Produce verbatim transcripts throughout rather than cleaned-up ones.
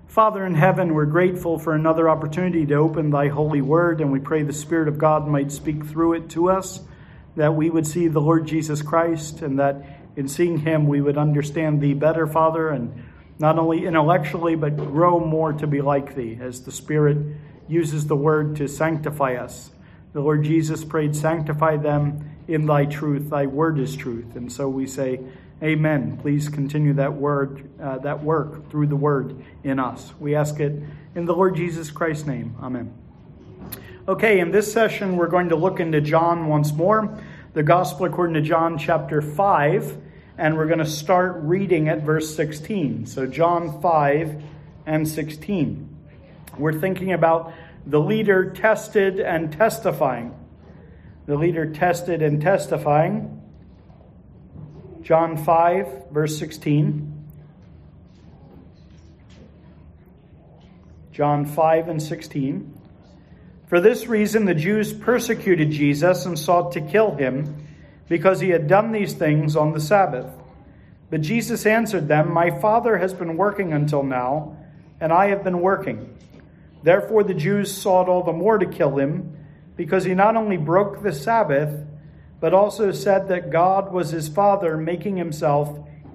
Father in heaven, we're grateful for another opportunity to open thy holy word, and we pray the Spirit of God might speak through it to us, that we would see the Lord Jesus Christ, and that in seeing him we would understand thee better, Father, and not only intellectually, but grow more to be like thee as the Spirit uses the word to sanctify us. The Lord Jesus prayed, sanctify them in thy truth. Thy word is truth. And so we say, amen. Please continue that word, uh, that work through the word in us. We ask it in the Lord Jesus Christ's name. Amen. Okay, in this session, we're going to look into John once more, the Gospel according to John chapter five, and we're going to start reading at verse sixteen. So John five and sixteen. We're thinking about the leader tested and testifying. The leader tested and testifying. John five, verse sixteen. John five and sixteen. For this reason the Jews persecuted Jesus and sought to kill him, because he had done these things on the Sabbath. But Jesus answered them, My Father has been working until now, and I have been working. Therefore the Jews sought all the more to kill him, because he not only broke the Sabbath, but also said that God was his Father, making himself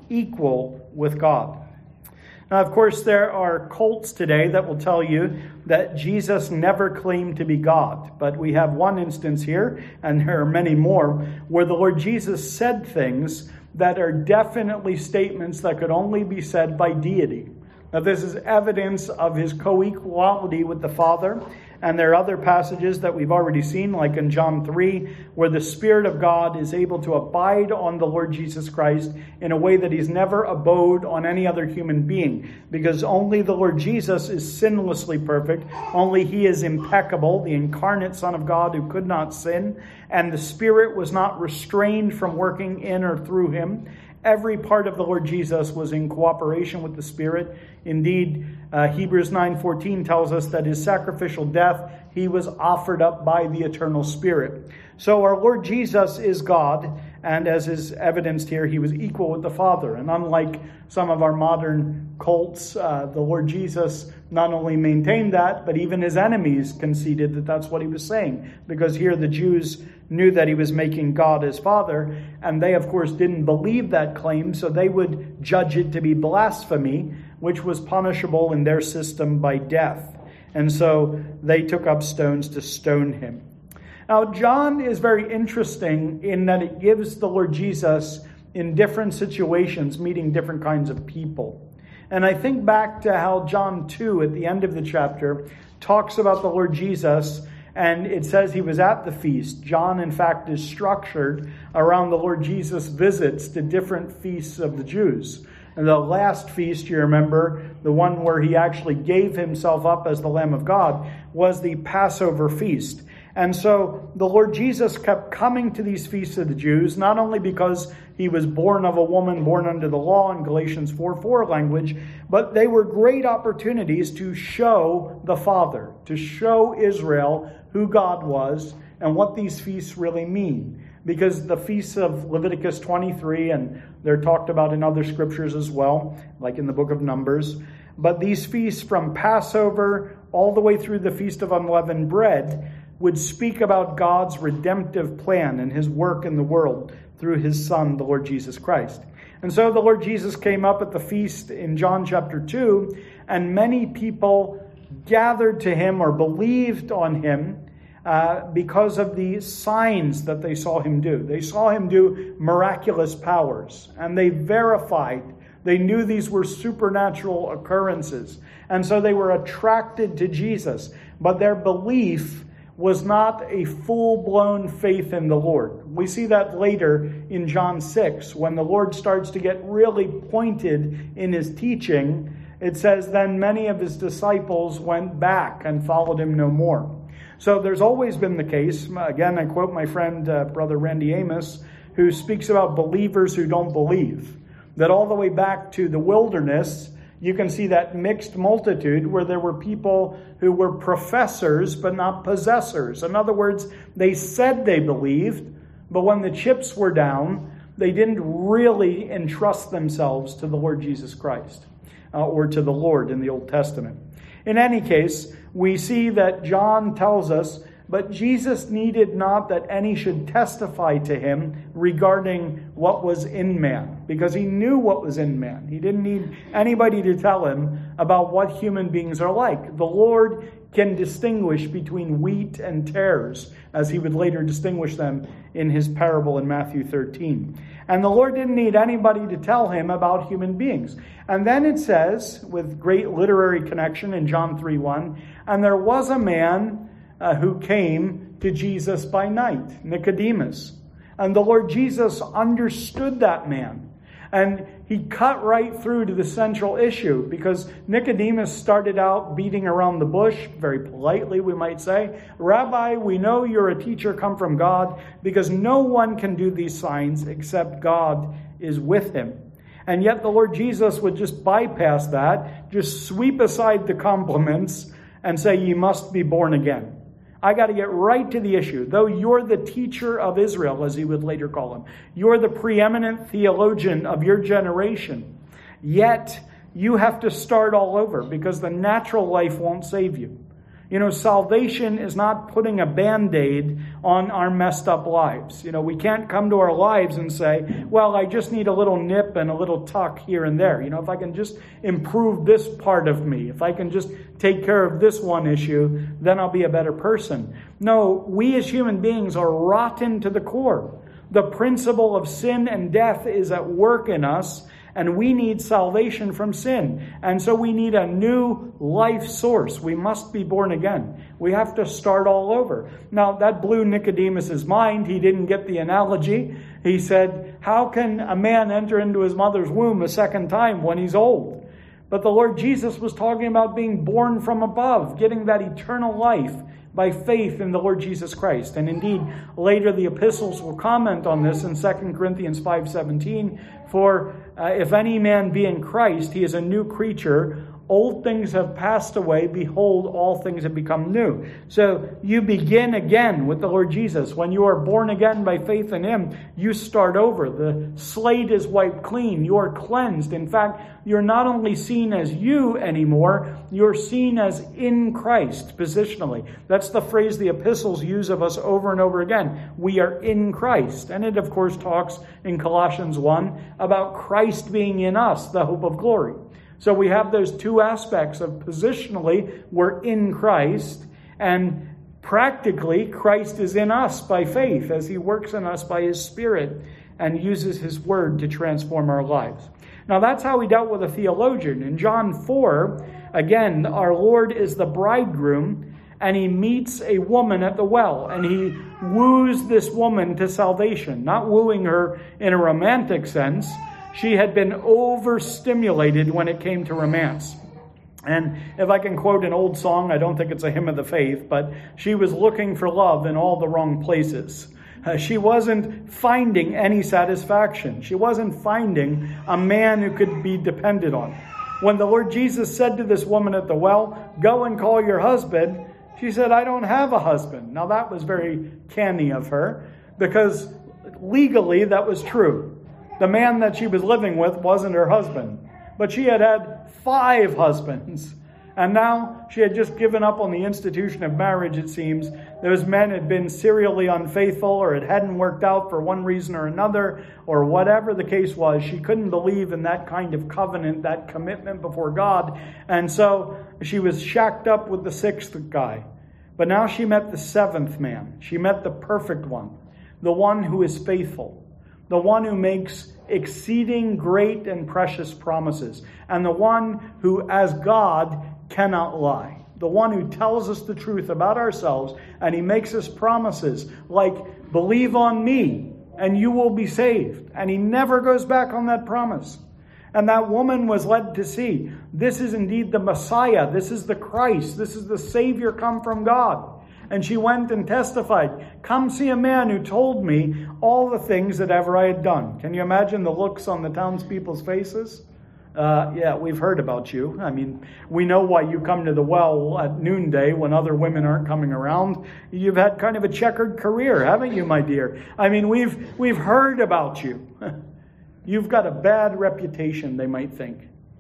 equal with God. Now, of course, there are cults today that will tell you that Jesus never claimed to be God. But we have one instance here, and there are many more, where the Lord Jesus said things that are definitely statements that could only be said by deity. Now, this is evidence of his co-equality with the Father. And there are other passages that we've already seen, like in John three, where the Spirit of God is able to abide on the Lord Jesus Christ in a way that he's never abode on any other human being. Because only the Lord Jesus is sinlessly perfect. Only he is impeccable, the incarnate Son of God who could not sin. And the Spirit was not restrained from working in or through him. Every part of the Lord Jesus was in cooperation with the Spirit. Indeed, uh, Hebrews nine fourteen tells us that his sacrificial death, he was offered up by the eternal Spirit. So our Lord Jesus is God, and as is evidenced here, he was equal with the Father. And unlike some of our modern cults, uh, the Lord Jesus not only maintained that, but even his enemies conceded that that's what he was saying. Because here the Jews knew that he was making God his Father, and they, of course, didn't believe that claim, so they would judge it to be blasphemy, which was punishable in their system by death. And so they took up stones to stone him. Now, John is very interesting in that it gives the Lord Jesus in different situations, meeting different kinds of people. And I think back to how John two, at the end of the chapter, talks about the Lord Jesus, and it says he was at the feast. John, in fact, is structured around the Lord Jesus' visits to different feasts of the Jews. And the last feast, you remember, the one where he actually gave himself up as the Lamb of God, was the Passover feast. And so the Lord Jesus kept coming to these feasts of the Jews, not only because he was born of a woman born under the law in Galatians four four language, but they were great opportunities to show the Father, to show Israel who God was and what these feasts really mean. Because the feasts of Leviticus twenty-three, and they're talked about in other scriptures as well, like in the book of Numbers, but these feasts from Passover all the way through the Feast of Unleavened Bread would speak about God's redemptive plan and his work in the world through his Son, the Lord Jesus Christ. And so the Lord Jesus came up at the feast in John chapter two, and many people gathered to him or believed on him uh, because of the signs that they saw him do. They saw him do miraculous powers, and they verified. They knew these were supernatural occurrences. And so they were attracted to Jesus. But their belief was not a full-blown faith in the Lord. We see that later in John six, when the Lord starts to get really pointed in his teaching. It says, then many of his disciples went back and followed him no more. So there's always been the case. Again, I quote my friend, uh, Brother Randy Amos, who speaks about believers who don't believe. That all the way back to the wilderness, you can see that mixed multitude where there were people who were professors but not possessors. In other words, they said they believed, but when the chips were down, they didn't really entrust themselves to the Lord Jesus Christ. uh, or to the Lord in the Old Testament. In any case, we see that John tells us, but Jesus needed not that any should testify to him regarding what was in man, because he knew what was in man. He didn't need anybody to tell him about what human beings are like. The Lord can distinguish between wheat and tares, as he would later distinguish them in his parable in Matthew thirteen. And the Lord didn't need anybody to tell him about human beings. And then it says, with great literary connection in John three one, and there was a man uh, who came to Jesus by night, Nicodemus. And the Lord Jesus understood that man. And he cut right through to the central issue, because Nicodemus started out beating around the bush, very politely we might say. Rabbi, we know you're a teacher come from God, because no one can do these signs except God is with him. And yet the Lord Jesus would just bypass that, just sweep aside the compliments and say, you must be born again. I got to get right to the issue. Though you're the teacher of Israel, as he would later call him, you're the preeminent theologian of your generation, yet you have to start all over, because the natural life won't save you. You know, salvation is not putting a Band-Aid on our messed up lives. You know, we can't come to our lives and say, well, I just need a little nip and a little tuck here and there. You know, if I can just improve this part of me, if I can just take care of this one issue, then I'll be a better person. No, we as human beings are rotten to the core. The principle of sin and death is at work in us, and we need salvation from sin. And so we need a new life source. We must be born again. We have to start all over. Now, that blew Nicodemus's mind. He didn't get the analogy. He said, how can a man enter into his mother's womb a second time when he's old? But the Lord Jesus was talking about being born from above, getting that eternal life by faith in the Lord Jesus Christ. And indeed, later the epistles will comment on this in Second Corinthians five seventeen. For uh, if any man be in Christ, he is a new creature. Old things have passed away. Behold, all things have become new. So you begin again with the Lord Jesus. When you are born again by faith in him, you start over. The slate is wiped clean. You are cleansed. In fact, you're not only seen as you anymore, you're seen as in Christ positionally. That's the phrase the epistles use of us over and over again. We are in Christ. And it, of course, talks in Colossians one about Christ being in us, the hope of glory. So we have those two aspects of positionally, we're in Christ, and practically, Christ is in us by faith as he works in us by his Spirit and uses his word to transform our lives. Now that's how he dealt with a theologian. In John four, again, our Lord is the bridegroom, and he meets a woman at the well, and he woos this woman to salvation, not wooing her in a romantic sense. She had been overstimulated when it came to romance. And if I can quote an old song, I don't think it's a hymn of the faith, but she was looking for love in all the wrong places. Uh, she wasn't finding any satisfaction. She wasn't finding a man who could be depended on. When the Lord Jesus said to this woman at the well, go and call your husband, she said, I don't have a husband. Now that was very canny of her, because legally that was true. The man that she was living with wasn't her husband. But she had had five husbands. And now she had just given up on the institution of marriage, it seems. Those men had been serially unfaithful, or it hadn't worked out for one reason or another, or whatever the case was. She couldn't believe in that kind of covenant, that commitment before God. And so she was shacked up with the sixth guy. But now she met the seventh man. She met the perfect one, the one who is faithful. The one who makes exceeding great and precious promises. And the one who, as God, cannot lie. The one who tells us the truth about ourselves, and he makes us promises like, believe on me and you will be saved. And he never goes back on that promise. And that woman was led to see, this is indeed the Messiah. This is the Christ. This is the Savior come from God. And she went and testified, come see a man who told me all the things that ever I had done. Can you imagine the looks on the townspeople's faces? Uh, yeah, we've heard about you. I mean, we know why you come to the well at noonday when other women aren't coming around. You've had kind of a checkered career, haven't you, my dear? I mean, we've we've heard about you. You've got a bad reputation, they might think.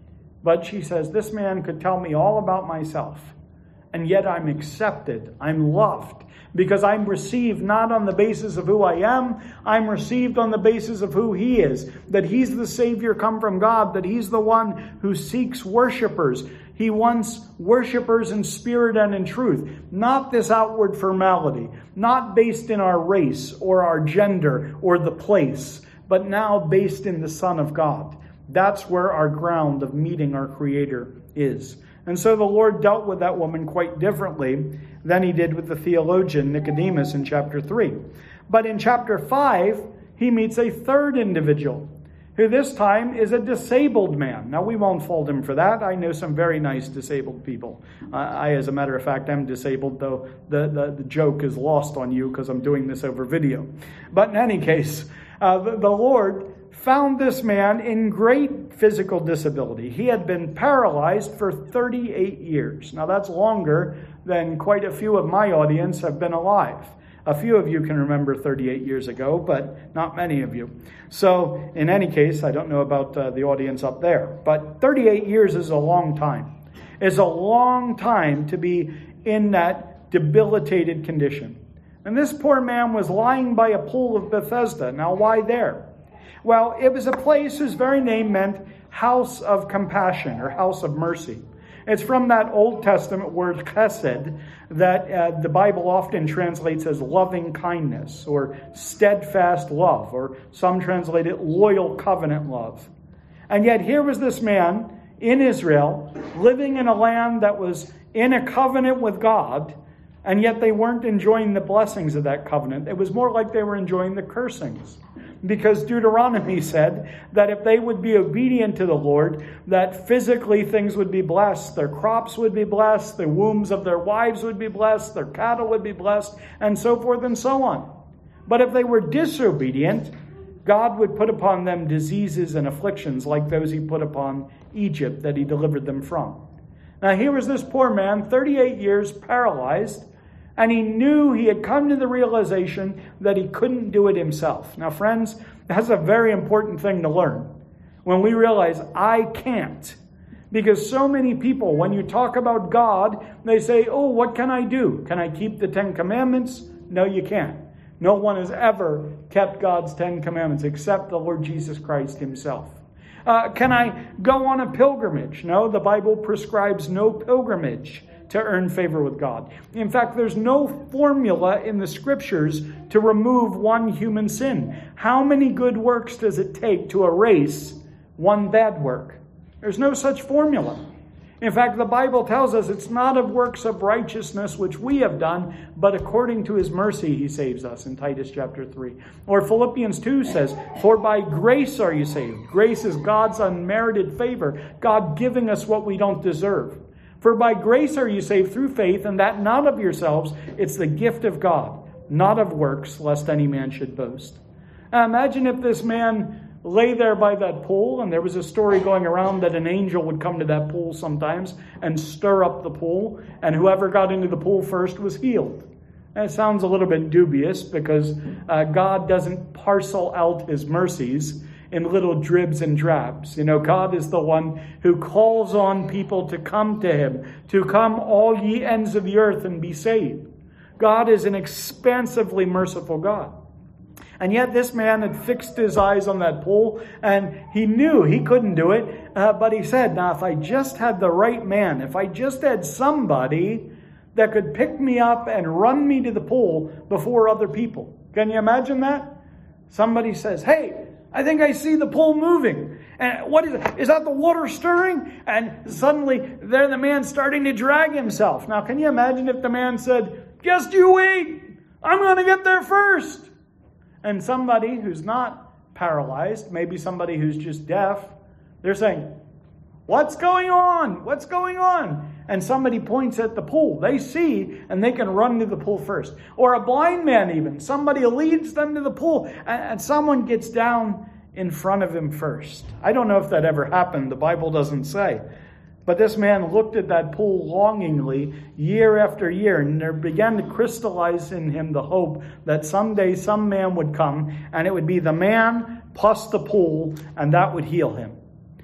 But she says, this man could tell me all about myself. And yet I'm accepted. I'm loved. Because I'm received not on the basis of who I am. I'm received on the basis of who he is. That he's the Savior come from God. That he's the one who seeks worshipers. He wants worshipers in spirit and in truth. Not this outward formality. Not based in our race or our gender or the place. But now based in the Son of God. That's where our ground of meeting our Creator is. And so the Lord dealt with that woman quite differently than he did with the theologian Nicodemus in chapter three. But in chapter five, he meets a third individual, who this time is a disabled man. Now, we won't fault him for that. I know some very nice disabled people. Uh, I, as a matter of fact, am disabled, though the, the, the joke is lost on you because I'm doing this over video. But in any case, uh, the, the Lord found this man in great physical disability. He had been paralyzed for thirty-eight years. Now, that's longer than quite a few of my audience have been alive. A few of you can remember thirty-eight years ago, but not many of you. So, in any case, I don't know about uh, the audience up there, but thirty-eight years is a long time. It's a long time to be in that debilitated condition. And this poor man was lying by a pool of Bethesda. Now, why there? Well, it was a place whose very name meant house of compassion or house of mercy. It's from that Old Testament word chesed that uh, the Bible often translates as loving kindness or steadfast love, or some translate it loyal covenant love. And yet here was this man in Israel living in a land that was in a covenant with God, and yet they weren't enjoying the blessings of that covenant. It was more like they were enjoying the cursings. Because Deuteronomy said that if they would be obedient to the Lord, that physically things would be blessed. Their crops would be blessed. The wombs of their wives would be blessed. Their cattle would be blessed, and so forth and so on. But if they were disobedient, God would put upon them diseases and afflictions like those he put upon Egypt that he delivered them from. Now here was this poor man, thirty-eight years, paralyzed, and he knew, he had come to the realization that he couldn't do it himself. Now, friends, that's a very important thing to learn. When we realize, I can't. Because so many people, when you talk about God, they say, oh, what can I do? Can I keep the Ten Commandments? No, you can't. No one has ever kept God's Ten Commandments except the Lord Jesus Christ himself. Uh, can I go on a pilgrimage? No, the Bible prescribes no pilgrimage to earn favor with God. In fact, there's no formula in the scriptures to remove one human sin. How many good works does it take to erase one bad work? There's no such formula. In fact, the Bible tells us it's not of works of righteousness which we have done, but according to his mercy he saves us in Titus chapter three. Or Philippians two says, for by grace are you saved. Grace is God's unmerited favor, God giving us what we don't deserve. For by grace are you saved through faith, and that not of yourselves, it's the gift of God, not of works, lest any man should boast. Now imagine if this man lay there by that pool, and there was a story going around that an angel would come to that pool sometimes and stir up the pool, and whoever got into the pool first was healed. That sounds a little bit dubious because uh, God doesn't parcel out his mercies in little dribs and drabs. You know, God is the one who calls on people to come to him, to come all ye ends of the earth and be saved. God is an expansively merciful God. And yet this man had fixed his eyes on that pool, and he knew he couldn't do it. Uh, but he said, now if I just had the right man, if I just had somebody that could pick me up and run me to the pool before other people. Can you imagine that? Somebody says, hey, I think I see the pool moving. And what is it? Is that the water stirring? And suddenly there the man starting to drag himself. Now, can you imagine if the man said, just you wait, I'm going to get there first. And somebody who's not paralyzed, maybe somebody who's just deaf, they're saying, what's going on? What's going on? And somebody points at the pool. They see, and they can run to the pool first. Or a blind man even. Somebody leads them to the pool, and someone gets down in front of him first. I don't know if that ever happened. The Bible doesn't say. But this man looked at that pool longingly year after year, and there began to crystallize in him the hope that someday some man would come, and it would be the man plus the pool, and that would heal him.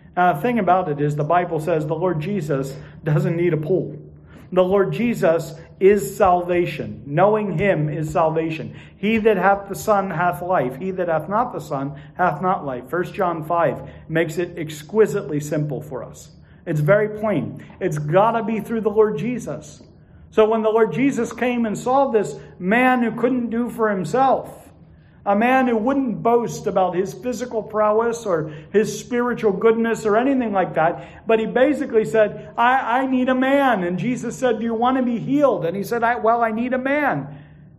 Uh, the thing about it is the Bible says the Lord Jesus doesn't need a pool. The Lord Jesus is salvation. Knowing him is salvation. He that hath the Son hath life. He that hath not the Son hath not life. First John five makes it exquisitely simple for us. It's very plain. It's got to be through the Lord Jesus. So when the Lord Jesus came and saw this man who couldn't do for himself, a man who wouldn't boast about his physical prowess or his spiritual goodness or anything like that, but he basically said, I, I need a man. And Jesus said, do you want to be healed? And he said, I, well, I need a man.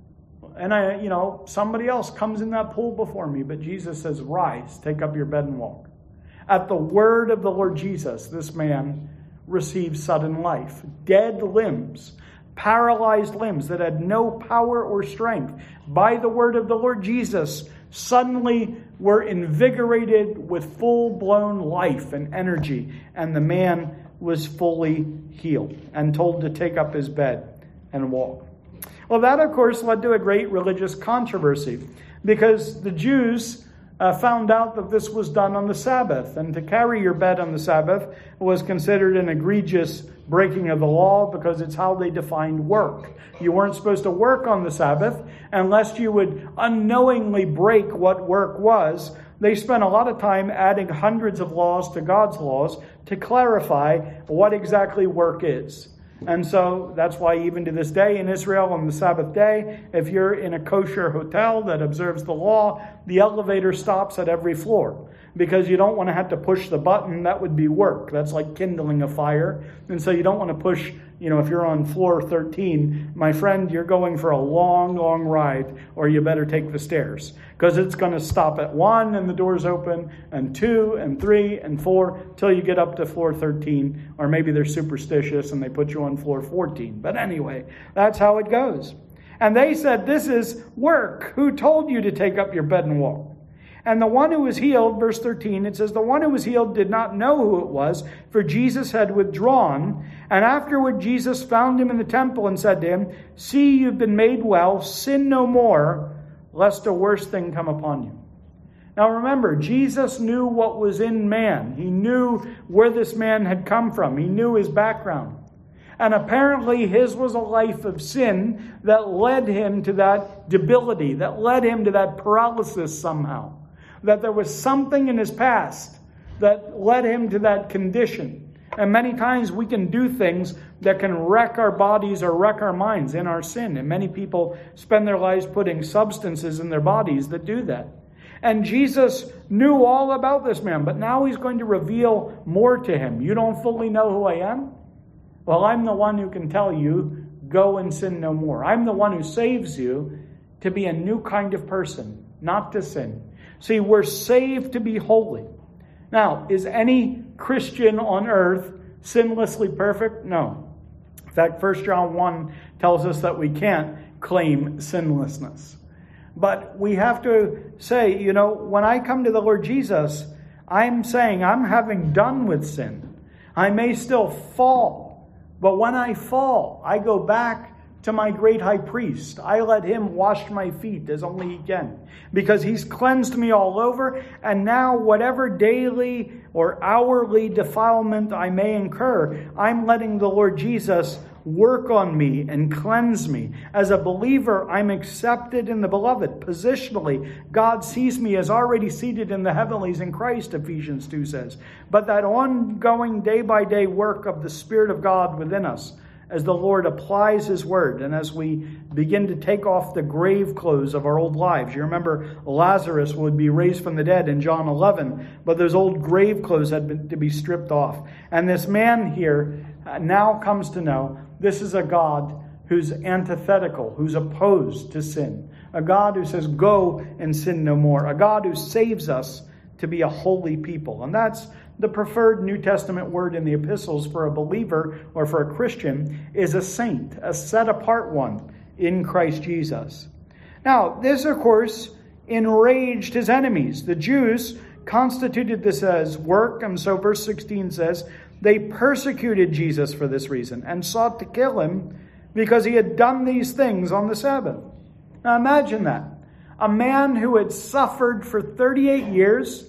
And I, you know, somebody else comes in that pool before me. But Jesus says, rise, take up your bed and walk. At the word of the Lord Jesus, this man received sudden life. Dead limbs, paralyzed limbs that had no power or strength, by the word of the Lord Jesus, suddenly were invigorated with full-blown life and energy. And the man was fully healed and told to take up his bed and walk. Well, that, of course, led to a great religious controversy, because the Jews uh, found out that this was done on the Sabbath. And to carry your bed on the Sabbath was considered an egregious breaking of the law, because it's how they defined work. You weren't supposed to work on the Sabbath unless you would unknowingly break what work was. They spent a lot of time adding hundreds of laws to God's laws to clarify what exactly work is. And so that's why even to this day in Israel on the Sabbath day, if you're in a kosher hotel that observes the law, the elevator stops at every floor, because you don't want to have to push the button. That would be work. That's like kindling a fire. And so you don't want to push, you know, if you're on floor thirteen, my friend, you're going for a long, long ride, or you better take the stairs, because it's going to stop at one and the doors open, and two and three and four, till you get up to floor thirteen, or maybe they're superstitious and they put you on floor fourteen. But anyway, that's how it goes. And they said, this is work. Who told you to take up your bed and walk? And the one who was healed, verse thirteen, it says, the one who was healed did not know who it was, for Jesus had withdrawn. And afterward Jesus found him in the temple and said to him, see, you've been made well, sin no more, lest a worse thing come upon you. Now remember, Jesus knew what was in man. He knew where this man had come from. He knew his background. And apparently his was a life of sin that led him to that debility, that led him to that paralysis somehow. That there was something in his past that led him to that condition. And many times we can do things that can wreck our bodies or wreck our minds in our sin. And many people spend their lives putting substances in their bodies that do that. And Jesus knew all about this man, but now he's going to reveal more to him. You don't fully know who I am? Well, I'm the one who can tell you, go and sin no more. I'm the one who saves you to be a new kind of person, not to sin. See, we're saved to be holy. Now, is any Christian on earth sinlessly perfect? No. In fact, First John one tells us that we can't claim sinlessness. But we have to say, you know, when I come to the Lord Jesus, I'm saying I'm having done with sin. I may still fall, but when I fall, I go back to my great high priest. I let him wash my feet as only he can, because he's cleansed me all over. And now whatever daily or hourly defilement I may incur, I'm letting the Lord Jesus work on me and cleanse me. As a believer, I'm accepted in the beloved. Positionally, God sees me as already seated in the heavenlies in Christ, Ephesians two says. But that ongoing day-by-day work of the Spirit of God within us, as the Lord applies his word, and as we begin to take off the grave clothes of our old lives. You remember Lazarus would be raised from the dead in John eleven, but those old grave clothes had been to be stripped off. And this man here now comes to know this is a God who's antithetical, who's opposed to sin. A God who says, go and sin no more. A God who saves us to be a holy people. And that's the preferred New Testament word in the epistles for a believer or for a Christian, is a saint, a set apart one in Christ Jesus. Now, this, of course, enraged his enemies. The Jews constituted this as work, and so verse sixteen says, they persecuted Jesus for this reason and sought to kill him because he had done these things on the Sabbath. Now imagine that. A man who had suffered for thirty-eight years,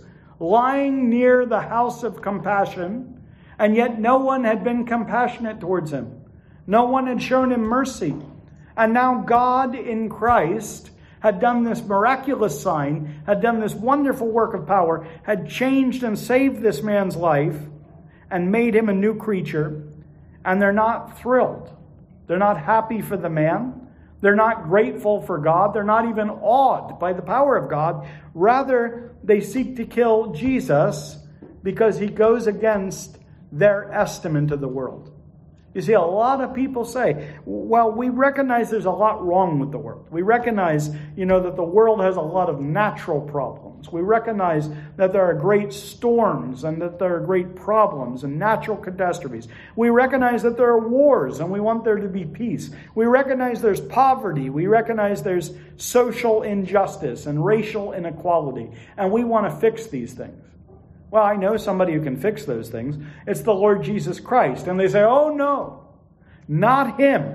lying near the house of compassion, and yet no one had been compassionate towards him. No one had shown him mercy. And now God in Christ had done this miraculous sign, had done this wonderful work of power, had changed and saved this man's life and made him a new creature. And they're not thrilled. They're not happy for the man. They're not grateful for God. They're not even awed by the power of God. Rather, they seek to kill Jesus because he goes against their estimate of the world. You see, a lot of people say, well, we recognize there's a lot wrong with the world. We recognize, you know, that the world has a lot of natural problems. We recognize that there are great storms and that there are great problems and natural catastrophes. We recognize that there are wars and we want there to be peace. We recognize there's poverty. We recognize there's social injustice and racial inequality. And we want to fix these things. Well, I know somebody who can fix those things. It's the Lord Jesus Christ. And they say, oh no, not him.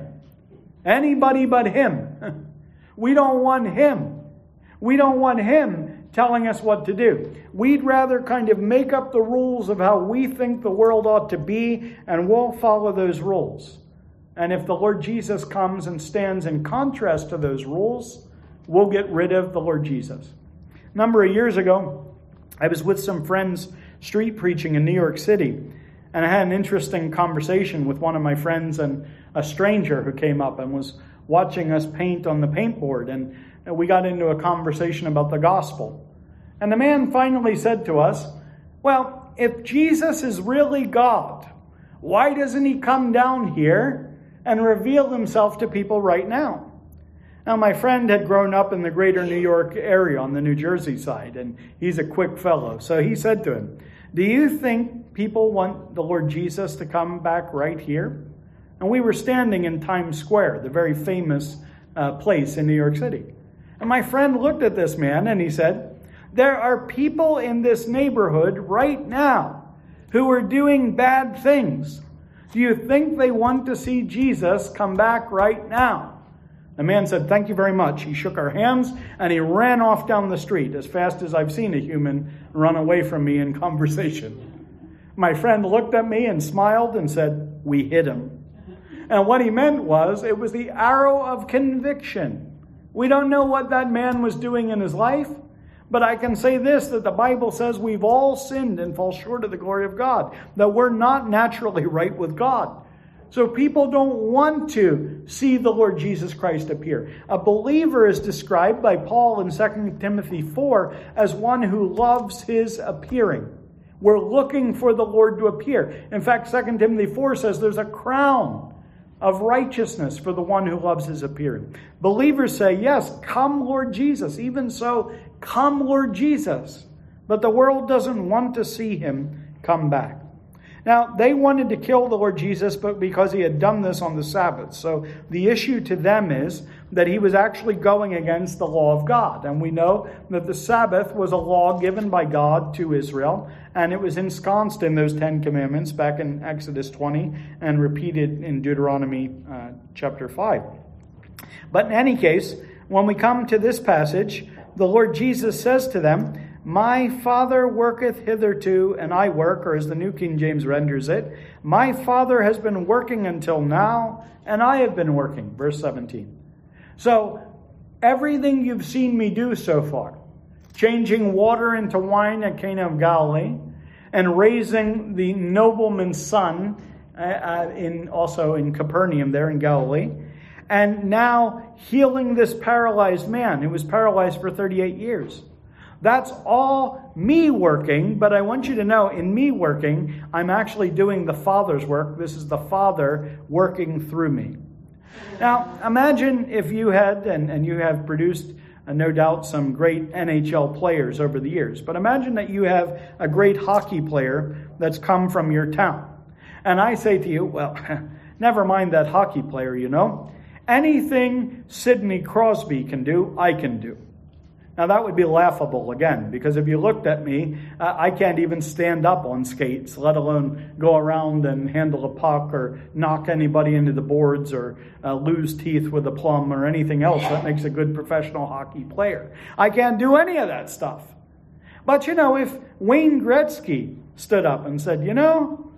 Anybody but him. We don't want him. We don't want him telling us what to do. We'd rather kind of make up the rules of how we think the world ought to be, and we'll follow those rules. And if the Lord Jesus comes and stands in contrast to those rules, we'll get rid of the Lord Jesus. A number of years ago, I was with some friends street preaching in New York City, and I had an interesting conversation with one of my friends and a stranger who came up and was watching us paint on the paintboard, and we got into a conversation about the gospel. And the man finally said to us, well, if Jesus is really God, why doesn't he come down here and reveal himself to people right now? Now, my friend had grown up in the greater New York area on the New Jersey side, and he's a quick fellow. So he said to him, do you think people want the Lord Jesus to come back right here? And we were standing in Times Square, the very famous uh, place in New York City. And my friend looked at this man and he said, there are people in this neighborhood right now who are doing bad things. Do you think they want to see Jesus come back right now? The man said, thank you very much. He shook our hands and he ran off down the street as fast as I've seen a human run away from me in conversation. My friend looked at me and smiled and said, we hit him. And what he meant was, it was the arrow of conviction. We don't know what that man was doing in his life, but I can say this, that the Bible says we've all sinned and fall short of the glory of God, that we're not naturally right with God. So people don't want to see the Lord Jesus Christ appear. A believer is described by Paul in Second Timothy four as one who loves his appearing. We're looking for the Lord to appear. In fact, Second Timothy four says there's a crown of righteousness for the one who loves his appearing. Believers say, yes, come Lord Jesus. Even so, come Lord Jesus. But the world doesn't want to see him come back. Now, they wanted to kill the Lord Jesus, but because he had done this on the Sabbath. So the issue to them is that he was actually going against the law of God. And we know that the Sabbath was a law given by God to Israel, and it was ensconced in those Ten Commandments back in Exodus twenty and repeated in Deuteronomy uh, chapter five. But in any case, when we come to this passage, the Lord Jesus says to them, my Father worketh hitherto, and I work, or as the New King James renders it, my Father has been working until now, and I have been working. Verse seventeen. So, everything you've seen me do so far, changing water into wine at Cana of Galilee, and raising the nobleman's son, uh, in also in Capernaum there in Galilee, and now healing this paralyzed man who was paralyzed for thirty-eight years. That's all me working, but I want you to know, in me working, I'm actually doing the Father's work. This is the Father working through me. Now, imagine if you had, and, and you have produced, uh, no doubt, some great N H L players over the years, but imagine that you have a great hockey player that's come from your town. And I say to you, well, never mind that hockey player, you know. Anything Sidney Crosby can do, I can do. Now, that would be laughable again, because if you looked at me, uh, I can't even stand up on skates, let alone go around and handle a puck or knock anybody into the boards or uh, lose teeth with a plum or anything else that makes a good professional hockey player. I can't do any of that stuff. But, you know, if Wayne Gretzky stood up and said, you know,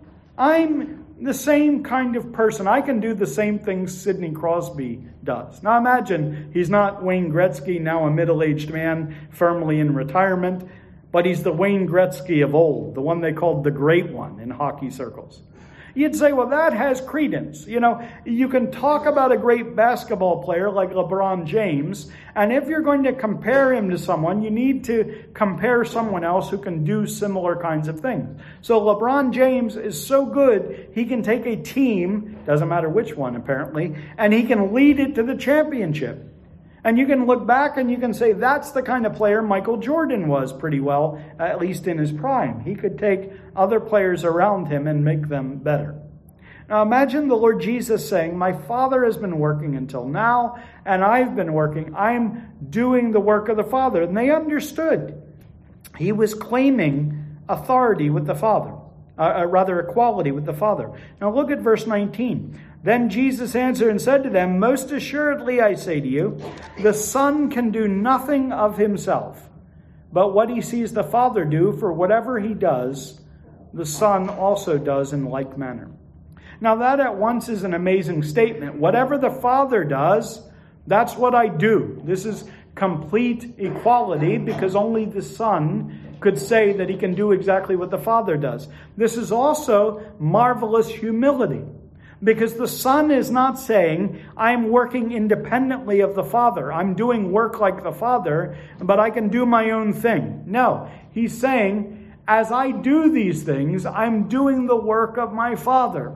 I'm the same kind of person. I can do the same things Sidney Crosby does. Now imagine he's not Wayne Gretzky, now a middle-aged man firmly in retirement, but he's the Wayne Gretzky of old, the one they called the Great One in hockey circles. You'd say, well, that has credence. You know, you can talk about a great basketball player like LeBron James, and if you're going to compare him to someone, you need to compare someone else who can do similar kinds of things. So LeBron James is so good, he can take a team, doesn't matter which one apparently, and he can lead it to the championship. And you can look back and you can say that's the kind of player Michael Jordan was pretty well, at least in his prime. He could take other players around him and make them better. Now imagine the Lord Jesus saying, my Father has been working until now, and I've been working. I'm doing the work of the Father. And they understood. He was claiming authority with the Father, uh, rather equality with the Father. Now look at verse nineteen. Then Jesus answered and said to them, most assuredly I say to you, the Son can do nothing of himself, but what he sees the Father do, for whatever he does, the Son also does in like manner. Now that at once is an amazing statement. Whatever the Father does, that's what I do. This is complete equality because only the Son could say that he can do exactly what the Father does. This is also marvelous humility. Because the Son is not saying, I'm working independently of the Father. I'm doing work like the Father, but I can do my own thing. No, he's saying, as I do these things, I'm doing the work of my Father.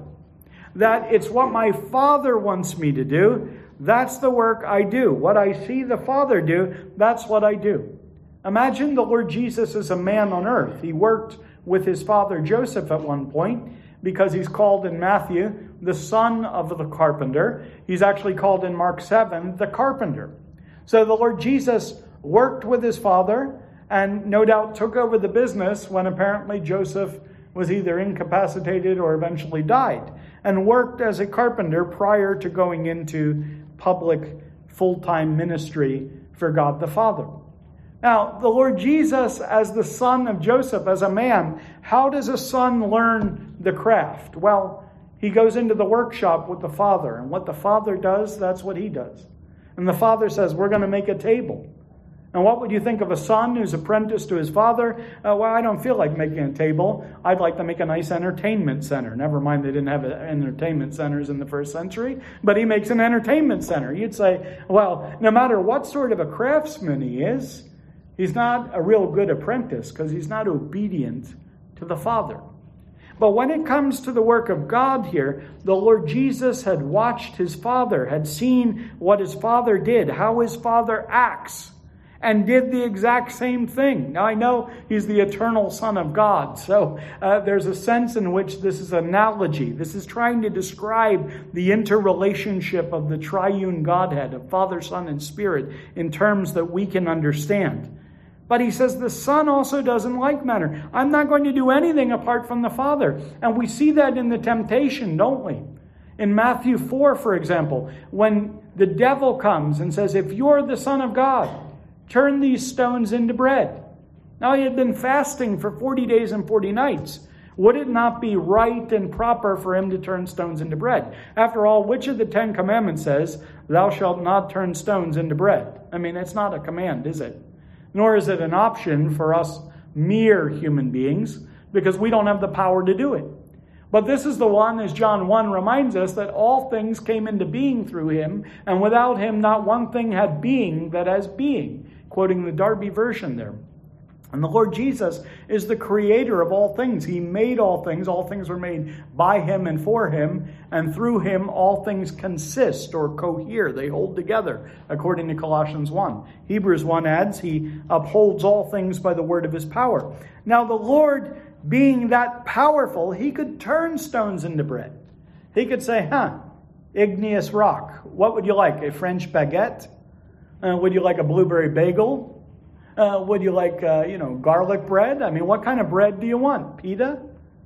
That it's what my Father wants me to do. That's the work I do. What I see the Father do, that's what I do. Imagine the Lord Jesus as a man on earth. He worked with his father Joseph at one point, because he's called in Matthew the son of the carpenter. He's actually called in Mark seven the carpenter. So the Lord Jesus worked with his father and no doubt took over the business when apparently Joseph was either incapacitated or eventually died, and worked as a carpenter prior to going into public full-time ministry for God the Father. Now, the Lord Jesus, as the son of Joseph, as a man, how does a son learn the craft? Well, he goes into the workshop with the Father, and what the Father does, that's what he does. And the Father says, we're going to make a table. And what would you think of a son who's apprenticed to his father? Uh, well, I don't feel like making a table. I'd like to make a nice entertainment center. Never mind, they didn't have entertainment centers in the first century, but he makes an entertainment center. You'd say, well, no matter what sort of a craftsman he is, he's not a real good apprentice because he's not obedient to the Father. But when it comes to the work of God here, the Lord Jesus had watched his Father, had seen what his Father did, how his Father acts, and did the exact same thing. Now, I know he's the eternal Son of God, so uh, there's a sense in which this is an analogy. This is trying to describe the interrelationship of the triune Godhead, of Father, Son, and Spirit, in terms that we can understand. But he says the Son also does in like manner. I'm not going to do anything apart from the Father. And we see that in the temptation, don't we? In Matthew four, for example, when the devil comes and says, if you're the Son of God, turn these stones into bread. Now, he had been fasting for forty days and forty nights. Would it not be right and proper for him to turn stones into bread? After all, which of the Ten Commandments says, thou shalt not turn stones into bread? I mean, it's not a command, is it? Nor is it an option for us mere human beings, because we don't have the power to do it. But this is the one, as John one reminds us, that all things came into being through him, and without him not one thing had being that has being, quoting the Darby version there. And the Lord Jesus is the creator of all things. He made all things. All things were made by him and for him. And through him, all things consist or cohere. They hold together, according to Colossians one. Hebrews one adds, he upholds all things by the word of his power. Now, the Lord, being that powerful, he could turn stones into bread. He could say, huh, igneous rock. What would you like? A French baguette? Uh, would you like a blueberry bagel? Uh, would you like, uh, you know, garlic bread? I mean, what kind of bread do you want? Pita?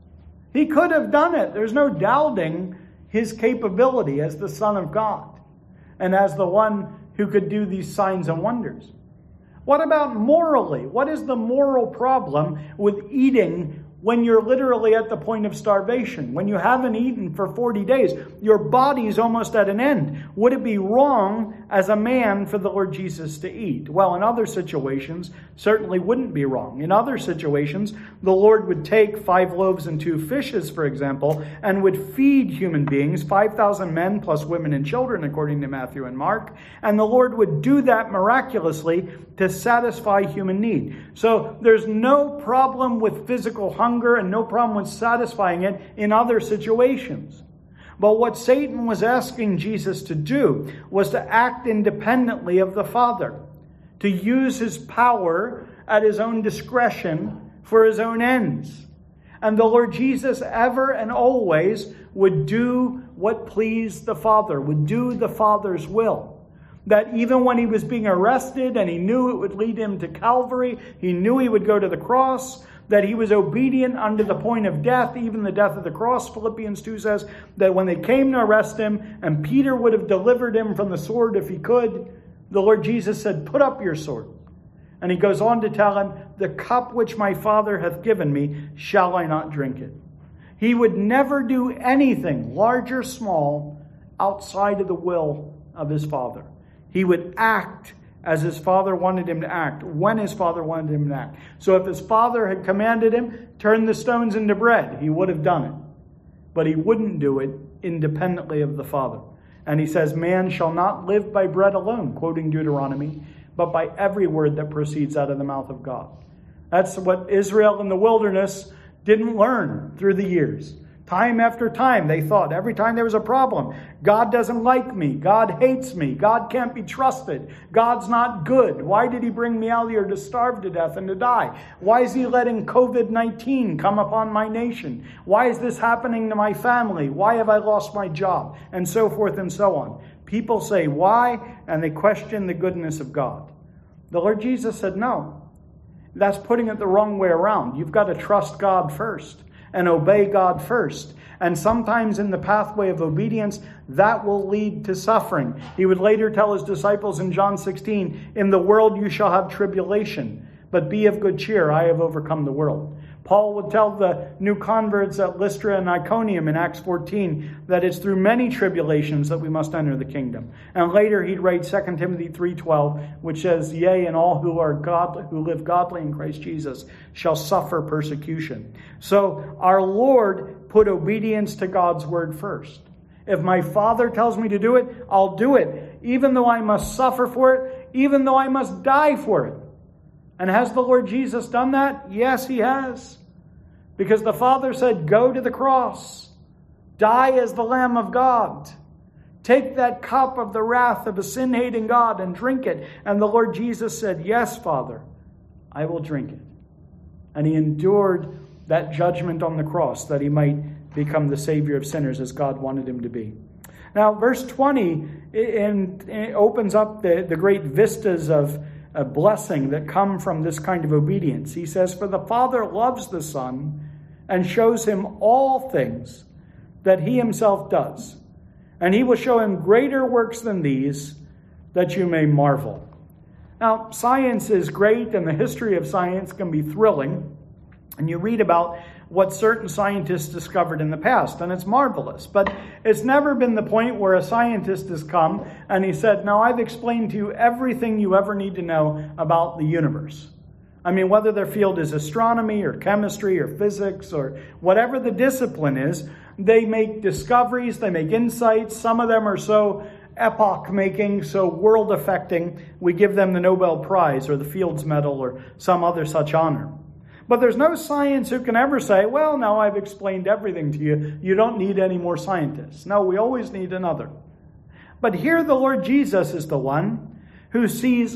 He could have done it. There's no doubting his capability as the Son of God and as the one who could do these signs and wonders. What about morally? What is the moral problem with eating when you're literally at the point of starvation? When you haven't eaten for forty days, your body's almost at an end. Would it be wrong as a man for the Lord Jesus to eat? Well, in other situations, certainly wouldn't be wrong. In other situations, the Lord would take five loaves and two fishes, for example, and would feed human beings, five thousand men plus women and children, according to Matthew and Mark. And the Lord would do that miraculously to satisfy human need. So there's no problem with physical hunger and no problem with satisfying it in other situations. But what Satan was asking Jesus to do was to act independently of the Father, to use his power at his own discretion for his own ends. And the Lord Jesus ever and always would do what pleased the Father, would do the Father's will. That even when he was being arrested and he knew it would lead him to Calvary, he knew he would go to the cross, that he was obedient unto the point of death, even the death of the cross. Philippians two says that when they came to arrest him, and Peter would have delivered him from the sword if he could, the Lord Jesus said, "Put up your sword." And he goes on to tell him, "The cup which my Father hath given me, shall I not drink it?" He would never do anything, large or small, outside of the will of his Father. He would act as his Father wanted him to act, when his Father wanted him to act. So if his Father had commanded him, turn the stones into bread, he would have done it. But he wouldn't do it independently of the Father. And he says, "Man shall not live by bread alone," quoting Deuteronomy, "but by every word that proceeds out of the mouth of God." That's what Israel in the wilderness didn't learn through the years. Time after time, they thought, every time there was a problem, God doesn't like me, God hates me, God can't be trusted, God's not good. Why did he bring me out here to starve to death and to die? Why is he letting covid nineteen come upon my nation? Why is this happening to my family? Why have I lost my job? And so forth and so on. People say, why? And they question the goodness of God. The Lord Jesus said, no. That's putting it the wrong way around. You've got to trust God first and obey God first. And sometimes in the pathway of obedience, that will lead to suffering. He would later tell his disciples in John sixteen, "In the world you shall have tribulation, but be of good cheer, I have overcome the world." Paul would tell the new converts at Lystra and Iconium in Acts fourteen that it's through many tribulations that we must enter the kingdom. And later he'd write Second Timothy three twelve, which says, "Yea, and all who are godly, who live godly in Christ Jesus shall suffer persecution." So our Lord put obedience to God's word first. If my Father tells me to do it, I'll do it, even though I must suffer for it, even though I must die for it. And has the Lord Jesus done that? Yes, he has. Because the Father said, "Go to the cross. Die as the Lamb of God. Take that cup of the wrath of a sin-hating God and drink it." And the Lord Jesus said, "Yes, Father, I will drink it." And he endured that judgment on the cross that he might become the Savior of sinners as God wanted him to be. Now, verse twenty it, it opens up the, the great vistas of a blessing that come from this kind of obedience. He says, "For the Father loves the Son and shows him all things that he himself does. And he will show him greater works than these, that you may marvel." Now, science is great, and the history of science can be thrilling. And you read about what certain scientists discovered in the past, and it's marvelous. But it's never been the point where a scientist has come and he said, "Now I've explained to you everything you ever need to know about the universe." I mean, whether their field is astronomy or chemistry or physics or whatever the discipline is, they make discoveries, they make insights. Some of them are so epoch-making, so world-affecting, we give them the Nobel Prize or the Fields Medal or some other such honor. But there's no science who can ever say, "Well, now I've explained everything to you. You don't need any more scientists." No, we always need another. But here the Lord Jesus is the one who sees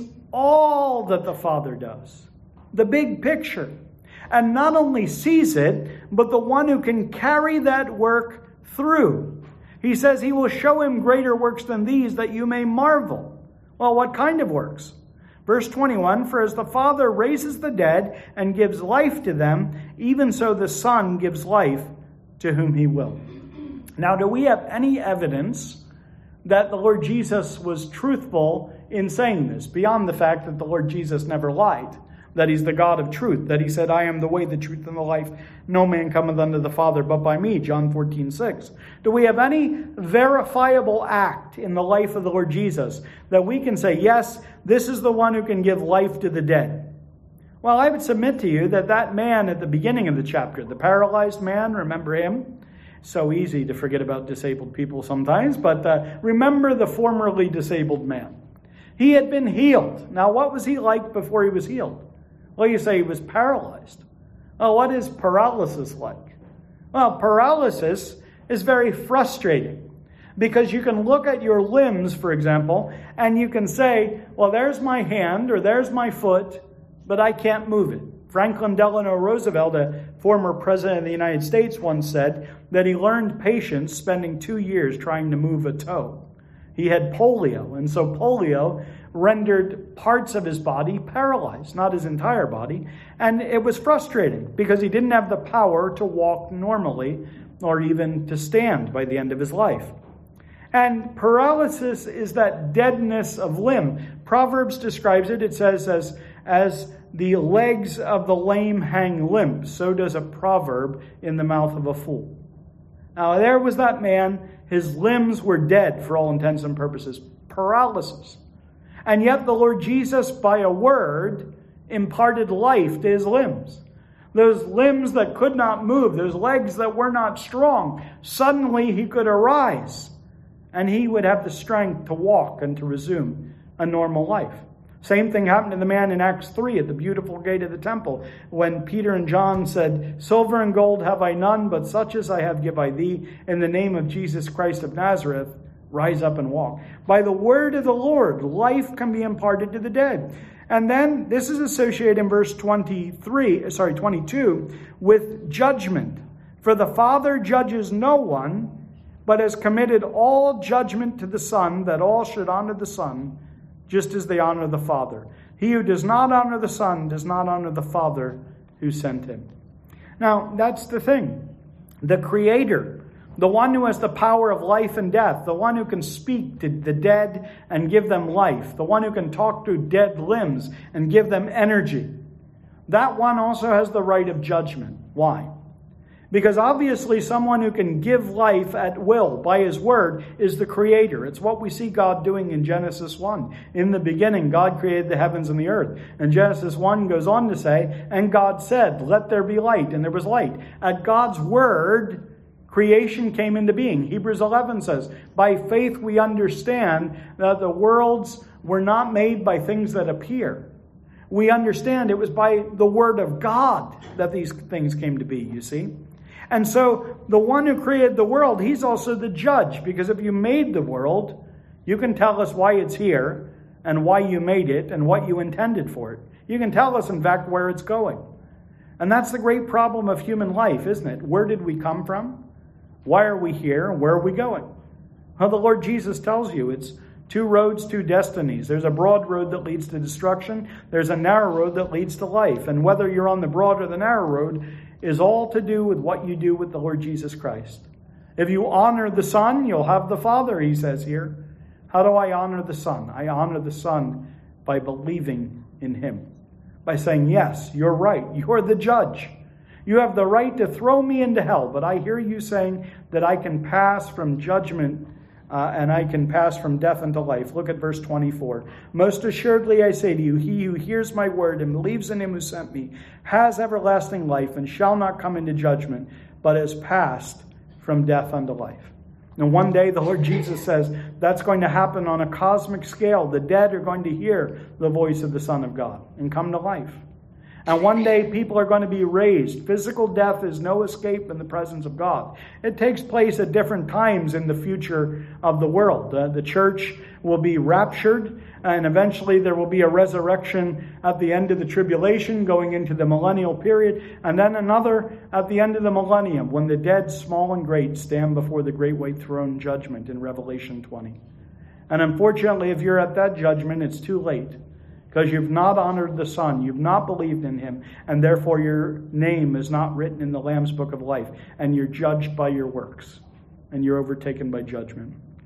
all that the Father does, the big picture. And not only sees it, but the one who can carry that work through. He says he will show him greater works than these, that you may marvel. Well, what kind of works? Verse twenty-one, "For as the Father raises the dead and gives life to them, even so the Son gives life to whom he will." Now, do we have any evidence that the Lord Jesus was truthful in saying this, beyond the fact that the Lord Jesus never lied, that he's the God of truth, that he said, I am the way, the truth, and the life. No man cometh unto the Father but by me, John fourteen six. Do we have any verifiable act in the life of the Lord Jesus that we can say, yes, this is the one who can give life to the dead? Well, I would submit to you that that man at the beginning of the chapter, the paralyzed man, remember him? So easy to forget about disabled people sometimes, but uh, remember the formerly disabled man. He had been healed. Now, what was he like before he was healed? Well, you say he was paralyzed. Well, what is paralysis like? Well, paralysis is very frustrating because you can look at your limbs, for example, and you can say, well, there's my hand or there's my foot, but I can't move it. Franklin Delano Roosevelt, a former president of the United States, once said that he learned patience spending two years trying to move a toe. He had polio, and so polio rendered parts of his body paralyzed, not his entire body. And it was frustrating because he didn't have the power to walk normally or even to stand by the end of his life. And paralysis is that deadness of limb. Proverbs describes it. It says, as, as the legs of the lame hang limp, so does a proverb in the mouth of a fool. Now there was that man. His limbs were dead for all intents and purposes. Paralysis. And yet the Lord Jesus, by a word, imparted life to his limbs. Those limbs that could not move, those legs that were not strong, suddenly he could arise. And he would have the strength to walk and to resume a normal life. Same thing happened to the man in Acts three at the beautiful gate of the temple, when Peter and John said, silver and gold have I none, but such as I have give I thee. In the name of Jesus Christ of Nazareth, rise up and walk. By the word of the Lord, life can be imparted to the dead. And then this is associated in verse twenty-three, sorry, twenty-two, with judgment. For the Father judges no one, but has committed all judgment to the Son, that all should honor the Son, just as they honor the Father. He who does not honor the Son does not honor the Father who sent him. Now, that's the thing. The Creator, the one who has the power of life and death, the one who can speak to the dead and give them life, the one who can talk to dead limbs and give them energy, that one also has the right of judgment. Why? Because obviously someone who can give life at will by his word is the Creator. It's what we see God doing in Genesis one. In the beginning, God created the heavens and the earth. And Genesis one goes on to say, and God said, let there be light, and there was light. At God's word, creation came into being. Hebrews eleven says, by faith we understand that the worlds were not made by things that appear. We understand it was by the word of God that these things came to be, you see. And so the one who created the world, he's also the judge. Because if you made the world, you can tell us why it's here and why you made it and what you intended for it. You can tell us, in fact, where it's going. And that's the great problem of human life, isn't it? Where did we come from? Why are we here? And where are we going? Well, the Lord Jesus tells you it's two roads, two destinies. There's a broad road that leads to destruction. There's a narrow road that leads to life. And whether you're on the broad or the narrow road is all to do with what you do with the Lord Jesus Christ. If you honor the Son, you'll have the Father, he says here. How do I honor the Son? I honor the Son by believing in him. By saying, yes, you're right. You're the judge. You have the right to throw me into hell, but I hear you saying that I can pass from judgment uh, and I can pass from death into life. Look at verse twenty-four. Most assuredly I say to you, he who hears my word and believes in him who sent me has everlasting life and shall not come into judgment, but has passed from death unto life. And one day the Lord Jesus says that's going to happen on a cosmic scale. The dead are going to hear the voice of the Son of God and come to life. And one day people are going to be raised. Physical death is no escape in the presence of God. It takes place at different times in the future of the world. Uh, the church will be raptured, and eventually there will be a resurrection at the end of the tribulation, going into the millennial period, and then another at the end of the millennium, when the dead, small and great, stand before the great white throne judgment in Revelation twenty. And unfortunately, if you're at that judgment, it's too late. Because you've not honored the Son, you've not believed in him, and therefore your name is not written in the Lamb's Book of Life, and you're judged by your works, and you're overtaken by judgment.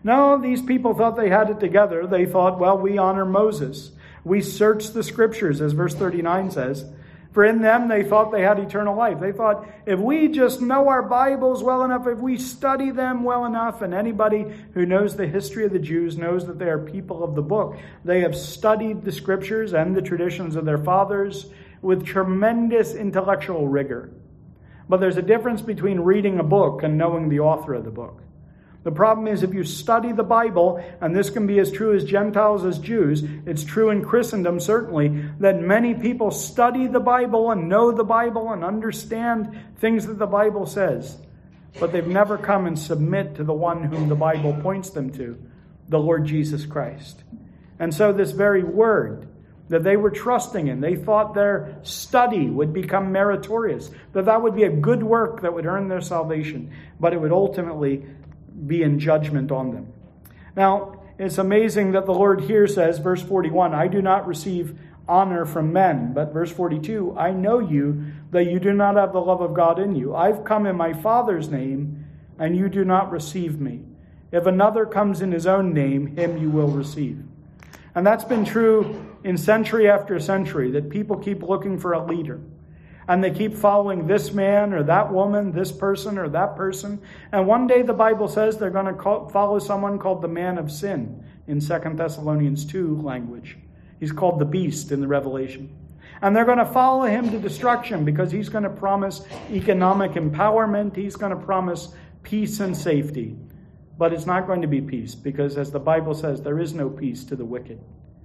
No, these people thought they had it together. They thought, well, we honor Moses. We search the scriptures, as verse thirty-nine says. For in them they thought they had eternal life. They thought, if we just know our Bibles well enough, if we study them well enough, and anybody who knows the history of the Jews knows that they are people of the book. They have studied the scriptures and the traditions of their fathers with tremendous intellectual rigor. But there's a difference between reading a book and knowing the author of the book. The problem is if you study the Bible, and this can be as true as Gentiles as Jews, it's true in Christendom certainly, that many people study the Bible and know the Bible and understand things that the Bible says, but they've never come and submit to the one whom the Bible points them to, the Lord Jesus Christ. And so this very word that they were trusting in, they thought their study would become meritorious, that that would be a good work that would earn their salvation, but it would ultimately be in judgment on them. Now, it's amazing that the Lord here says, verse forty-one, I do not receive honor from men. But verse forty-two, I know you, that you do not have the love of God in you. I've come in my Father's name, and you do not receive me. If another comes in his own name, him you will receive. And that's been true in century after century, that people keep looking for a leader. And they keep following this man or that woman, this person or that person. And one day the Bible says they're going to call, follow someone called the man of sin in Second Thessalonians two language. He's called the beast in the Revelation. And they're going to follow him to destruction because he's going to promise economic empowerment. He's going to promise peace and safety. But it's not going to be peace because, as the Bible says, there is no peace to the wicked.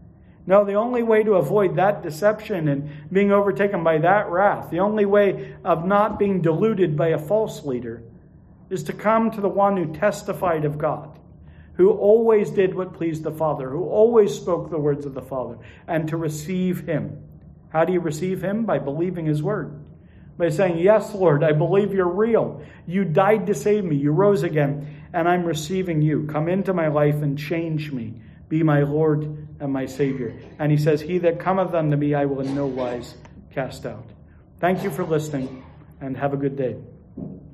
No, the only way to avoid that deception and being overtaken by that wrath, the only way of not being deluded by a false leader, is to come to the one who testified of God, who always did what pleased the Father, who always spoke the words of the Father, and to receive him. How do you receive him? By believing his word. By saying, yes, Lord, I believe you're real. You died to save me. You rose again, and I'm receiving you. Come into my life and change me. Be my Lord and my Savior. And he says, he that cometh unto me, I will in no wise cast out. Thank you for listening, and have a good day.